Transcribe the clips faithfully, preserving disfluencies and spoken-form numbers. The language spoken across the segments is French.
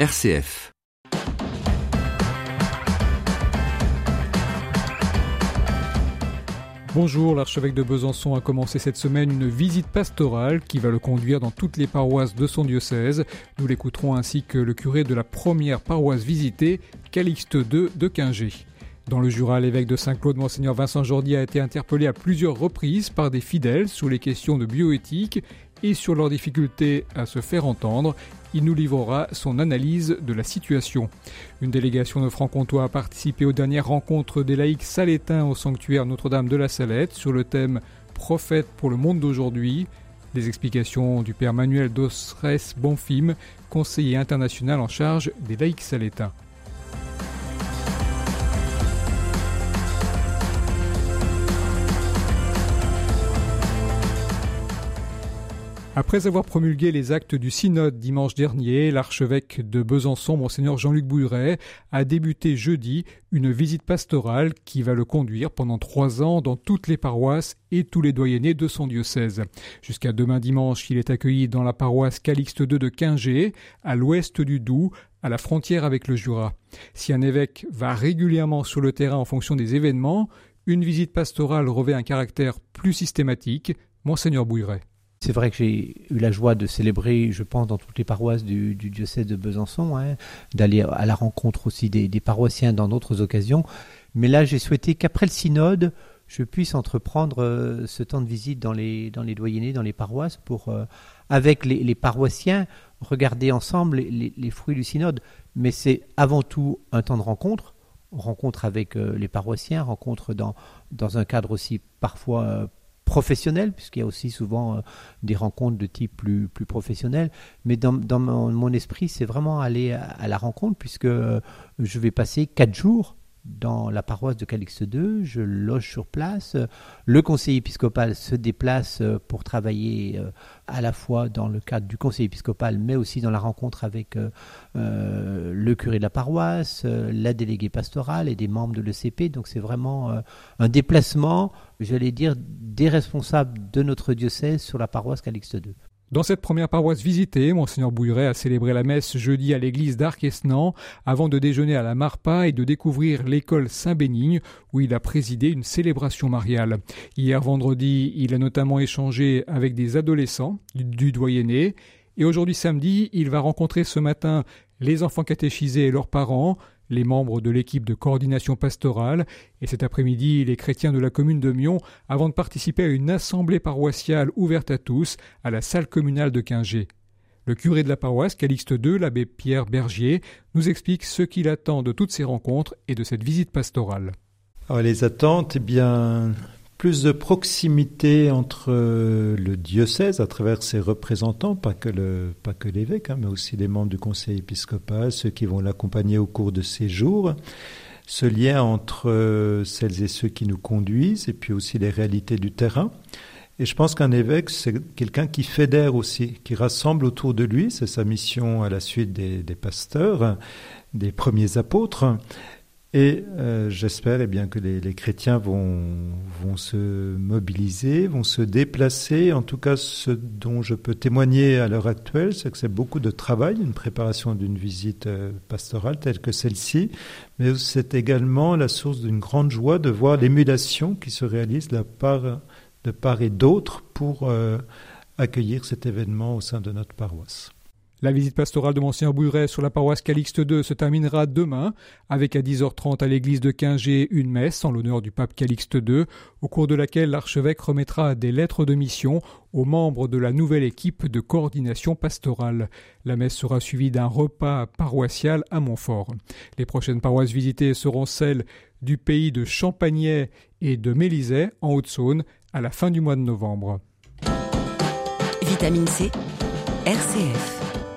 R C F. Bonjour, l'archevêque de Besançon a commencé cette semaine une visite pastorale qui va le conduire dans toutes les paroisses de son diocèse. Nous l'écouterons ainsi que le curé de la première paroisse visitée, Calixte deux de Quingey. Dans le Jura, l'évêque de Saint-Claude, Monseigneur Vincent Jordi, a été interpellé à plusieurs reprises par des fidèles sur les questions de bioéthique et sur leur difficulté à se faire entendre. Il nous livrera son analyse de la situation. Une délégation de Franc-Comtois a participé aux dernières rencontres des laïcs salétains au sanctuaire Notre-Dame de la Salette sur le thème « Prophète pour le monde d'aujourd'hui ». Des explications du père Manuel Dosres Bonfim, conseiller international en charge des laïcs salétains. Après avoir promulgué les actes du synode dimanche dernier, l'archevêque de Besançon, Monseigneur Jean-Luc Bouilleret, a débuté jeudi une visite pastorale qui va le conduire pendant trois ans dans toutes les paroisses et tous les doyennés de son diocèse. Jusqu'à demain dimanche, il est accueilli dans la paroisse Calixte deux de Quingey, à l'ouest du Doubs, à la frontière avec le Jura. Si un évêque va régulièrement sur le terrain en fonction des événements, une visite pastorale revêt un caractère plus systématique. Monseigneur Bouilleret. C'est vrai que j'ai eu la joie de célébrer, je pense, dans toutes les paroisses du, du diocèse de Besançon, hein, d'aller à la rencontre aussi des, des paroissiens dans d'autres occasions. Mais là, j'ai souhaité qu'après le synode, je puisse entreprendre euh, ce temps de visite dans les, dans les doyennés, dans les paroisses, pour, euh, avec les, les paroissiens, regarder ensemble les, les, les fruits du synode. Mais c'est avant tout un temps de rencontre. Rencontre avec euh, les paroissiens, rencontre dans, dans un cadre aussi parfois euh, professionnel, puisqu'il y a aussi souvent euh, des rencontres de type plus, plus professionnel. Mais dans, dans mon, mon esprit, c'est vraiment aller à, à la rencontre, puisque euh, je vais passer quatre jours dans la paroisse de Calixte deux, je loge sur place. Le conseil épiscopal se déplace pour travailler à la fois dans le cadre du conseil épiscopal, mais aussi dans la rencontre avec euh, le curé de la paroisse, la déléguée pastorale et des membres de l'E C P. Donc c'est vraiment euh, un déplacement, j'allais dire, des responsables de notre diocèse sur la paroisse Calixte deux. Dans cette première paroisse visitée, Monseigneur Bouilleret a célébré la messe jeudi à l'église d'Arquesnan avant de déjeuner à la Marpa et de découvrir l'école Saint-Bénigne où il a présidé une célébration mariale. Hier vendredi, il a notamment échangé avec des adolescents du doyenné et aujourd'hui samedi, il va rencontrer ce matin les enfants catéchisés et leurs parents, les membres de l'équipe de coordination pastorale et cet après-midi les chrétiens de la commune de Mion avant de participer à une assemblée paroissiale ouverte à tous à la salle communale de Quingey. Le curé de la paroisse Calixte deux, l'abbé Pierre Bergier, nous explique ce qu'il attend de toutes ces rencontres et de cette visite pastorale. Alors les attentes, eh bien, plus de proximité entre le diocèse à travers ses représentants, pas que, le, pas que l'évêque, hein, mais aussi les membres du conseil épiscopal, ceux qui vont l'accompagner au cours de ses jours. Ce lien entre celles et ceux qui nous conduisent et puis aussi les réalités du terrain. Et je pense qu'un évêque, c'est quelqu'un qui fédère aussi, qui rassemble autour de lui. C'est sa mission à la suite des, des pasteurs, des premiers apôtres. Et euh, j'espère eh bien, que les, les chrétiens vont, vont se mobiliser, vont se déplacer. En tout cas, ce dont je peux témoigner à l'heure actuelle, c'est que c'est beaucoup de travail, une préparation d'une visite euh, pastorale telle que celle-ci, mais c'est également la source d'une grande joie de voir l'émulation qui se réalise de, la part, de part et d'autre pour euh, accueillir cet événement au sein de notre paroisse. La visite pastorale de Monseigneur Bouilleret sur la paroisse Calixte deux se terminera demain avec à dix heures trente à l'église de Quingey une messe en l'honneur du pape Calixte deux, au cours de laquelle l'archevêque remettra des lettres de mission aux membres de la nouvelle équipe de coordination pastorale. La messe sera suivie d'un repas paroissial à Montfort. Les prochaines paroisses visitées seront celles du pays de Champagney et de Mélisay en Haute-Saône à la fin du mois de novembre. Vitamine C, R C F.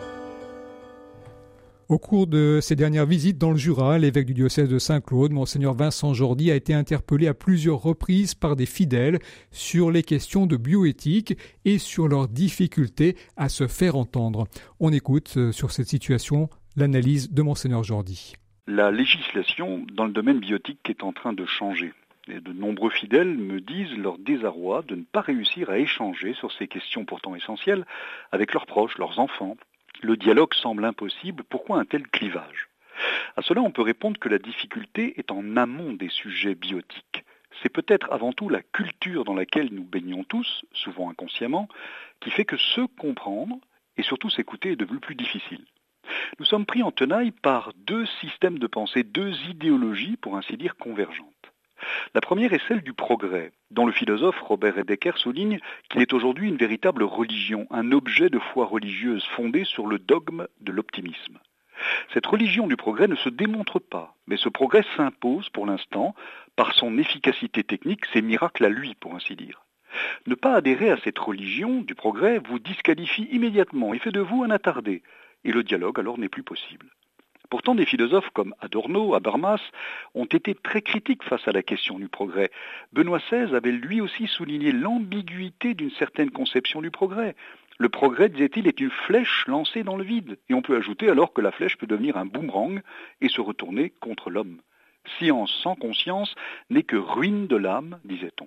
Au cours de ses dernières visites dans le Jura, l'évêque du diocèse de Saint-Claude, Monseigneur Vincent Jordi, a été interpellé à plusieurs reprises par des fidèles sur les questions de bioéthique et sur leur difficulté à se faire entendre. On écoute sur cette situation l'analyse de Monseigneur Jordi. La législation dans le domaine bioéthique est en train de changer. Et de nombreux fidèles me disent leur désarroi de ne pas réussir à échanger sur ces questions pourtant essentielles avec leurs proches, leurs enfants, Le dialogue semble impossible, pourquoi un tel clivage ? À cela, on peut répondre que la difficulté est en amont des sujets biotiques. C'est peut-être avant tout la culture dans laquelle nous baignons tous, souvent inconsciemment, qui fait que se comprendre et surtout s'écouter est devenu plus difficile. Nous sommes pris en tenaille par deux systèmes de pensée, deux idéologies, pour ainsi dire, convergentes. La première est celle du progrès, dont le philosophe Robert Heidegger souligne qu'il est aujourd'hui une véritable religion, un objet de foi religieuse fondé sur le dogme de l'optimisme. Cette religion du progrès ne se démontre pas, mais ce progrès s'impose pour l'instant par son efficacité technique, ses miracles à lui, pour ainsi dire. Ne pas adhérer à cette religion du progrès vous disqualifie immédiatement et fait de vous un attardé, et le dialogue alors n'est plus possible. Pourtant, des philosophes comme Adorno, Habermas ont été très critiques face à la question du progrès. Benoît seize avait lui aussi souligné l'ambiguïté d'une certaine conception du progrès. Le progrès, disait-il, est une flèche lancée dans le vide. Et on peut ajouter alors que la flèche peut devenir un boomerang et se retourner contre l'homme. Science sans conscience n'est que ruine de l'âme, disait-on.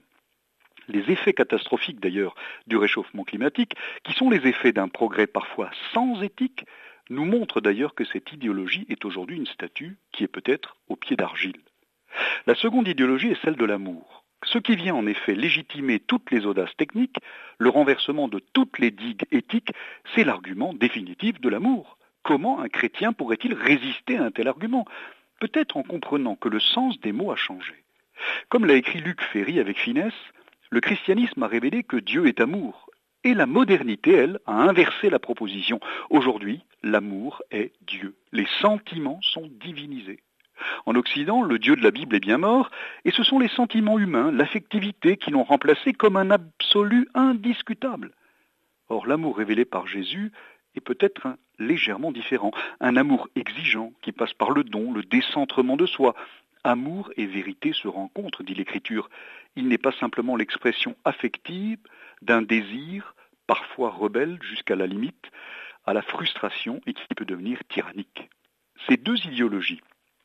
Les effets catastrophiques d'ailleurs du réchauffement climatique, qui sont les effets d'un progrès parfois sans éthique, nous montrent d'ailleurs que cette idéologie est aujourd'hui une statue qui est peut-être au pied d'argile. La seconde idéologie est celle de l'amour. Ce qui vient en effet légitimer toutes les audaces techniques, le renversement de toutes les digues éthiques, c'est l'argument définitif de l'amour. Comment un chrétien pourrait-il résister à un tel argument ? Peut-être en comprenant que le sens des mots a changé. Comme l'a écrit Luc Ferry avec finesse, le christianisme a révélé que Dieu est amour. Et la modernité, elle, a inversé la proposition. Aujourd'hui, l'amour est Dieu. Les sentiments sont divinisés. En Occident, le Dieu de la Bible est bien mort, et ce sont les sentiments humains, l'affectivité, qui l'ont remplacé comme un absolu indiscutable. Or, l'amour révélé par Jésus est peut-être un, légèrement différent. Un amour exigeant qui passe par le don, le décentrement de soi. Amour et vérité se rencontrent, dit l'Écriture. Il n'est pas simplement l'expression affective d'un désir, parfois rebelle jusqu'à la limite, à la frustration et qui peut devenir tyrannique. Ces deux idéologies,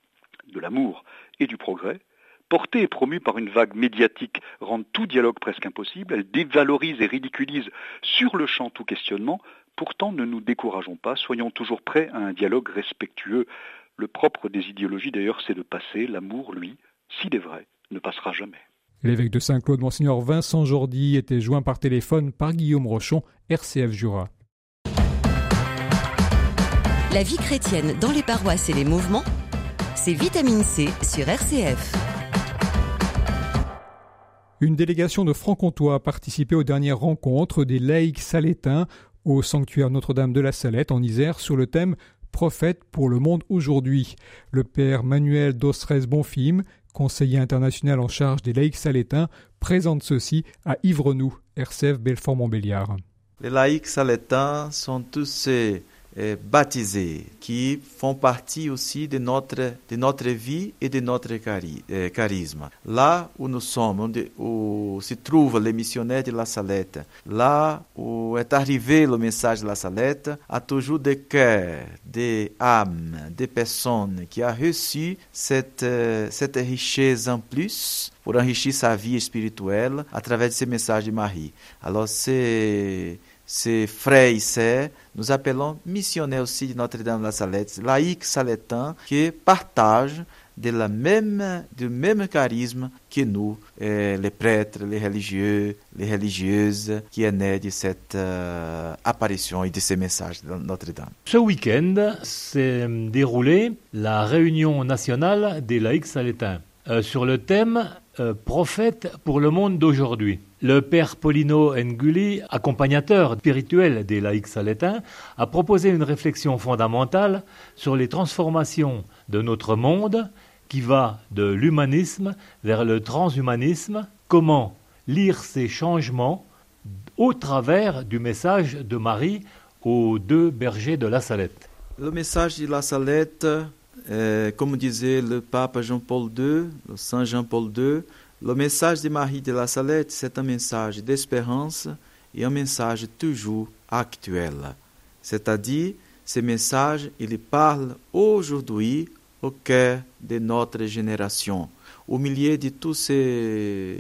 de l'amour et du progrès, portées et promues par une vague médiatique, rendent tout dialogue presque impossible. Elles dévalorisent et ridiculisent sur le champ tout questionnement. Pourtant, ne nous décourageons pas, soyons toujours prêts à un dialogue respectueux. Le propre des idéologies, d'ailleurs, c'est de passer. L'amour, lui, s'il est vrai, ne passera jamais. L'évêque de Saint-Claude, Monseigneur Vincent Jordi, était joint par téléphone par Guillaume Rochon, R C F Jura. La vie chrétienne dans les paroisses et les mouvements, c'est Vitamine C sur R C F. Une délégation de Franc-Comtois a participé aux dernières rencontres des laïcs salétains au sanctuaire Notre-Dame de la Salette en Isère sur le thème « Prophète pour le monde aujourd'hui ». Le père Manuel Dostres Bonfim, conseiller international en charge des laïcs salétains, présente ceci à Ivrenou, R C F Belfort-Montbéliard. Les laïcs salétains sont tous ces eh, baptisés qui font partie aussi de notre, de notre vie et de notre cari, eh, charisme. Là où nous sommes, onde, où se trouvent les missionnaires de la Salette, là où est arrivé le message de la Salette, a toujours des cœurs, des âmes, des personnes qui ont reçu cette, cette richesse en plus pour enrichir sa vie spirituelle à travers de ces messages de Marie. Alors c'est... Ces frères et sœurs, nous appelons missionnaires aussi de Notre-Dame de la Salette, laïcs salétains qui partagent de la même, du même charisme que nous, eh, les prêtres, les religieux, les religieuses, qui est né de cette euh, apparition et de ces messages de Notre-Dame. Ce week-end s'est déroulée la réunion nationale des laïcs salétains euh, sur le thème euh, « Prophète pour le monde d'aujourd'hui ». Le père Paulino Nguli, accompagnateur spirituel des laïcs salétains, a proposé une réflexion fondamentale sur les transformations de notre monde qui va de l'humanisme vers le transhumanisme. Comment lire ces changements au travers du message de Marie aux deux bergers de la Salette. Le message de la Salette, euh, comme disait le pape Jean-Paul deux, le Saint Jean-Paul deux, le message de Marie de la Salette, c'est un message d'espérance et un message toujours actuel. C'est-à-dire, ce message, il parle aujourd'hui au cœur de notre génération, au milieu de tous ces,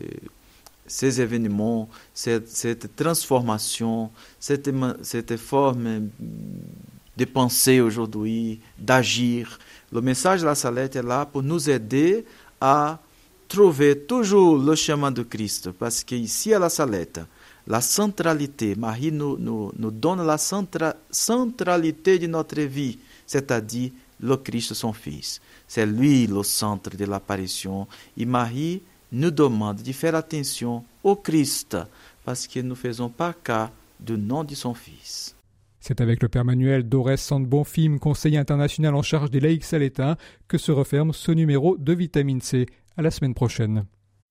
ces événements, cette, cette transformation, cette, cette forme de penser aujourd'hui, d'agir. Le message de la Salette est là pour nous aider à trouver toujours le chemin de Christ, parce qu'ici à la Salette, la centralité, Marie nous, nous, nous donne la centra, centralité de notre vie, c'est-à-dire le Christ, son Fils. C'est lui le centre de l'apparition. Et Marie nous demande de faire attention au Christ, parce que nous ne faisons pas cas du nom de son Fils. C'est avec le Père Manuel Dorès Sandbonfim, conseiller international en charge des laïcs salétains, que se referme ce numéro de Vitamine C. À la semaine prochaine.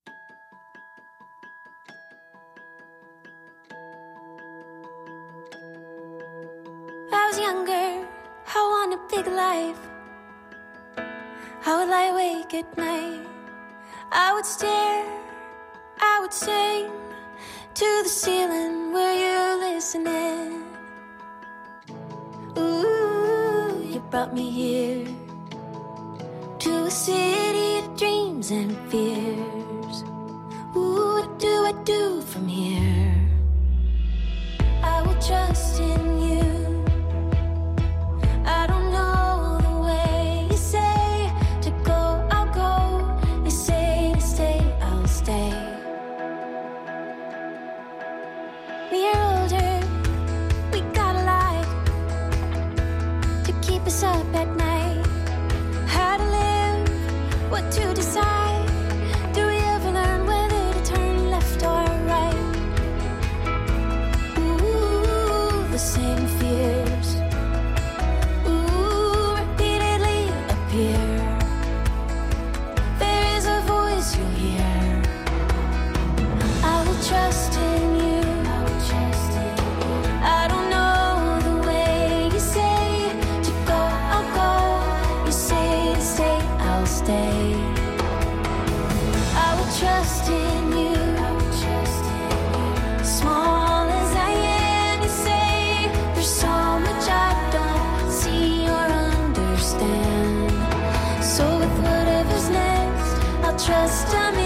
I was younger, I want a big life. I would lie awake at night. I would stare, I would sing to the ceiling where you're listening. Ooh, you brought me here to a city of dreams and fears. Ooh, what do I do from here? I will trust in you. I don't know the way you say to go, I'll go. You say to stay, I'll stay. We are older, we got a lot to keep us up at night. How to live, what to decide. Do we ever learn whether to turn left or right? Ooh, the same fears. Ooh, repeatedly appear. There is a voice you'll hear. I will trust in you. I will trust in you. I don't know the way you say to go, I'll go. You say to stay, I'll stay. I will trust in you. I will trust in you. Small as I am, you say there's so much I don't see or understand. So with whatever's next, I'll trust I'm